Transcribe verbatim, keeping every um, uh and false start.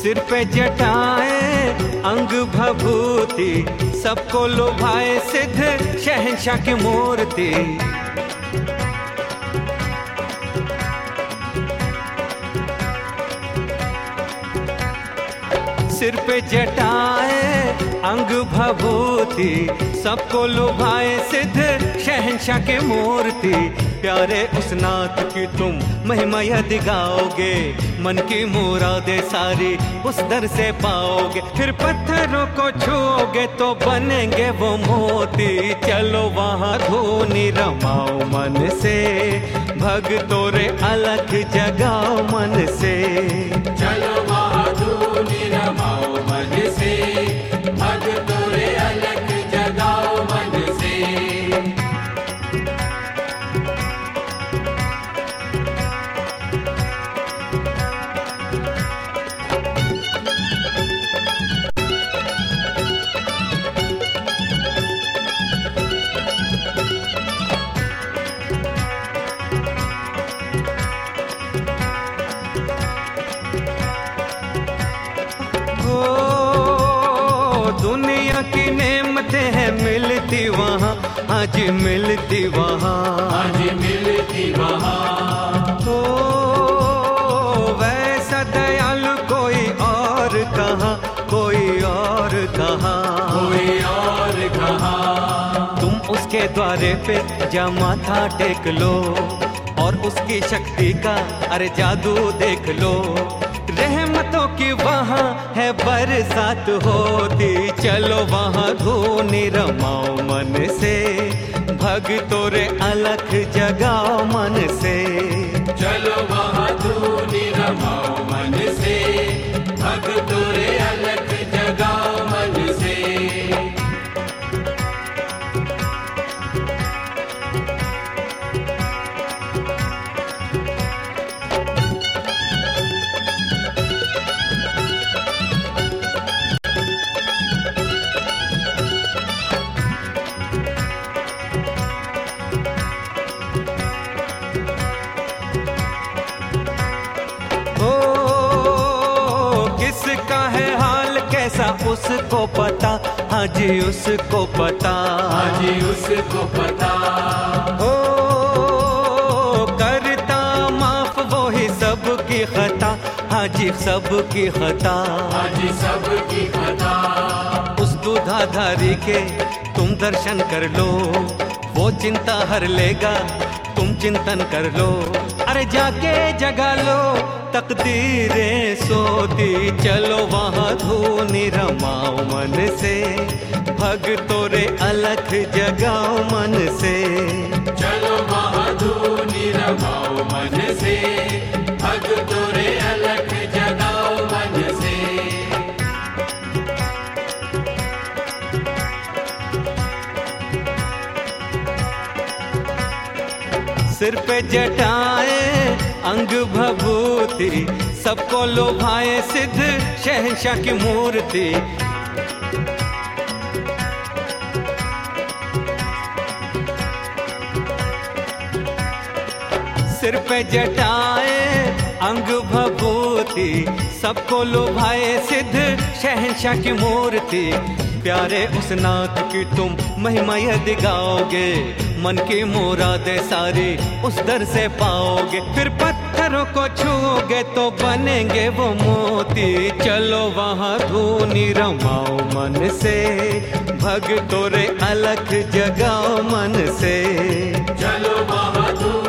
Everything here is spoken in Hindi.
सिर पे जटाएं अंग भभूति, सबको लुभाए सिद्ध शहंशाह की मूर्ति। सिर पे जटाएं अंग भभूति, सबको लुभाए सिद्ध शहंशाह की मूर्ति। प्यारे उस नाथ की तुम महिमा यदि गाओगे, मन की मुरादे सारी उस दर से पाओगे। फिर पत्थरों को छूओगे तो बनेंगे वो मोती। चलो वहाँ धूनी रमाओ मन से, भक्तों रे अलख जगाओ मन से। चलो वहाँ धूनी रमाओ मन से, भक्तों रे अलख जगाओ मन से। दुनिया की नेमतें हैं मिलती वहाँ, आज मिलती वहाँ, आज मिलती वहाँ। तो वैसा दयालु कोई और कहाँ, कोई और कहाँ, कोई और कहाँ। तुम उसके द्वारे पे जा माथा टेक लो, और उसकी शक्ति का अरे जादू देख लो। रहमतों की वहाँ है बरसात होती। चलो वहाँ धूनी रमाओ मन से, भक्तों रे अलख जगाओ मन से। चलो वहाँ धूनी रमाओ मन से, भक्तों रे अलख जगाओ मन से। किसका है हाल कैसा उसको पता, हाँ जी उसको पता, हाँ जी उसको पता। ओ करता माफ वो ही सबकी खता, हाँ जी सबकी खता, हाँ जी सबकी खता। उस दूधाधारी के तुम दर्शन कर लो, वो चिंता हर लेगा तुम चिंतन कर लो। अरे जाके जगा लो तकदीरें सोती। चलो वहाँ धूनी रमाओ मन से, भक्तों रे अलख जगाओ मन से। चलो वहाँ धूनी रमाओ मन से, भक्तों रे अलख जगाओ मन से। सिर पे जटाएं अंग भभूति, सबको लोभाए सिद्ध शहंशाह की मूर्ति। सिर पे जटाएं अंग भभूति, सबको लुभाए सिद्ध शहंशाह की मूर्ति। प्यारे उस नाथ की तुम महिमा यदि गाओगे, मन की मुरादे सारी उस दर से पाओगे। फिर पत्थरों को छूओगे तो बनेंगे वो मोती। चलो वहाँ धूनी रमाओ मन से, भक्तों रे अलख जगाओ मन से। चलो वहाँ धूनी